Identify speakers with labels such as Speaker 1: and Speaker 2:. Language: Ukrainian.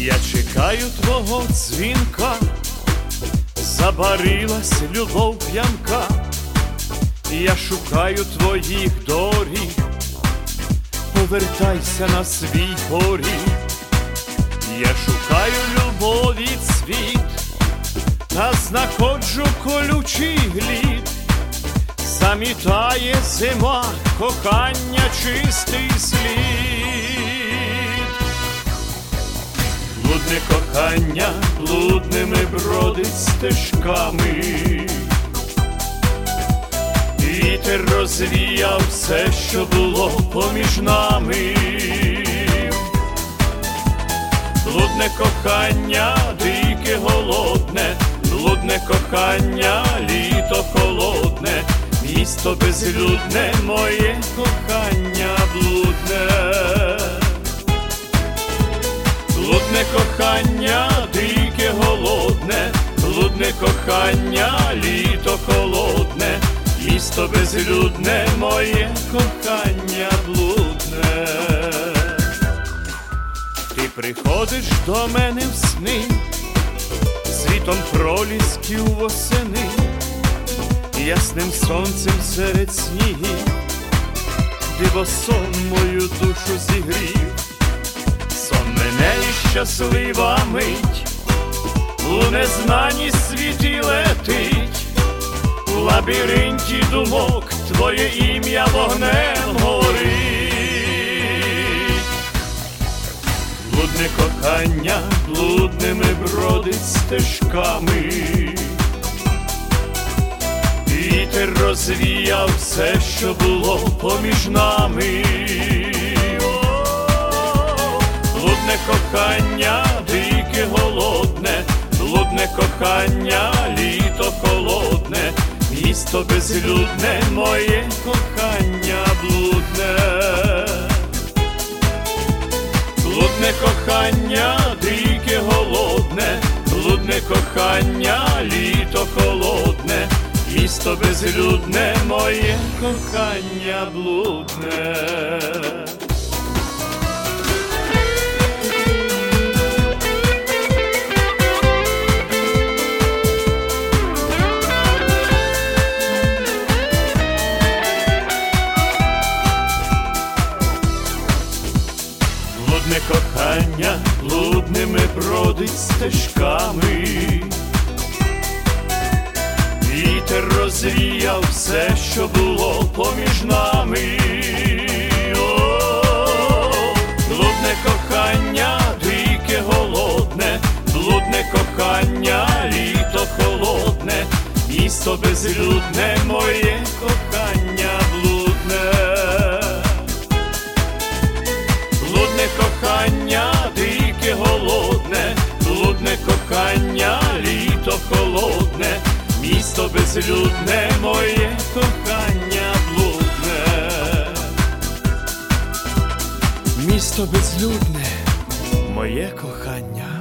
Speaker 1: Я чекаю твого дзвінка, забарилась любов п'янка, я шукаю твоїх доріг, повертайся на свій поріг. Я шукаю любові цвіт, та знаходжу колючий глід. Замітає зима кохання чистий слід. Блудне кохання блудними бродить стежками, вітер розвіяв все, що було поміж нами. Блудне кохання дике голодне, блудне кохання літо холодне, місто безлюдне, моє кохання блудне. Блудне кохання дике голодне, блудне кохання літо холодне, місто безлюдне, моє кохання блудне. Ти приходиш до мене в сни, світом пролісків восени, ясним сонцем серед снігів, дивосон мою душу зігрів. Сон мене і щаслива мить, у незнаній світі летить, у лабіринті думок твоє ім'я вогнем горить. Блудне кохання блудними бродить стежками, вітер розвіяв все, що було поміж нами. Блудне кохання дике голодне, блудне кохання літо холодне, місто безлюдне, моє кохання блудне. Блудне кохання дике голодне, блудне кохання літо холодне, місто безлюдне, моє кохання блудне. Блудне кохання блудними бродить стежками, вітер розвіяв все, що було поміж нами. Блудне кохання дике голодне, блудне кохання літо холодне, місто безлюдне, моє кохання блудне. Блудне кохання дике голодне, блудне кохання літо холодне, місто безлюдне, моє кохання блудне. Місто безлюдне, моє кохання